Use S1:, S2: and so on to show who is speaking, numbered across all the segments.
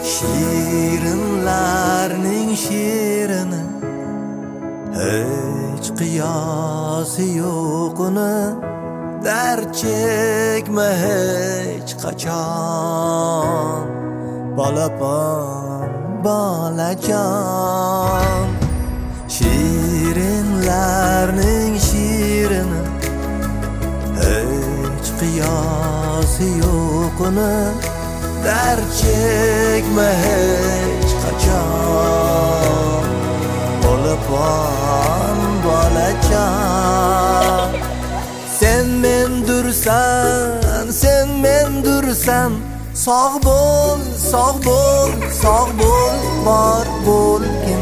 S1: Şirinlarning şirini hiç qiyasi yo'q uni dard chekma hech qachon bolapon bolajon Şirinlarning şirini hiç qiyasi yo'q uni dard chekma hech qachon bolapon bolajon Sen mendursan sog' bo'l bor bo'lgin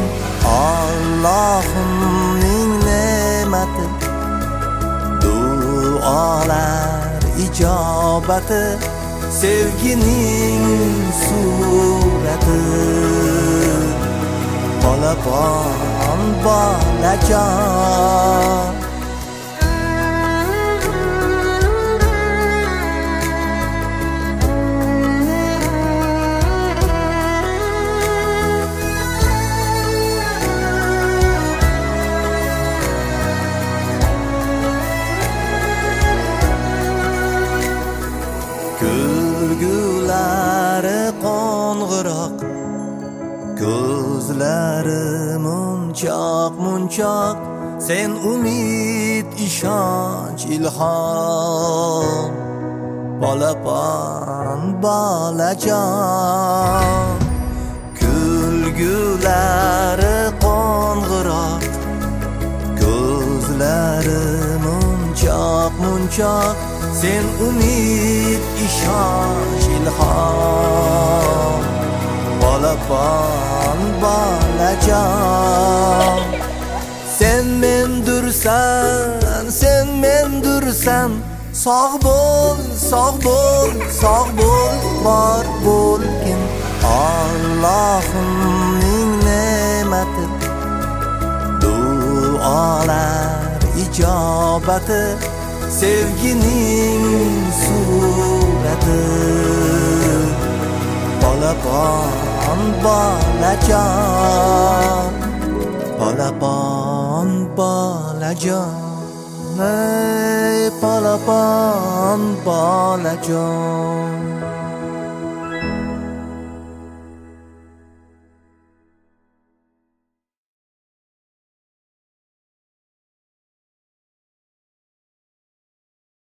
S1: Allohimning ne'mati duolar ijobati sevgining surati bolapon bolajon Kulgulari qo'ng'iroq ko'zlari munchoq sen umid ishonch ilhom bolapon bolajon kulgulari qo'ng'iroq ko'zlari munchoq sen umid ishonch ilhom bolapon bolajon sen mendursan sog' bo'l bor bo'lgin Allohimning ne'mati duolar ijobati sevgining surati bolapon bolajon ey bolapon bolajon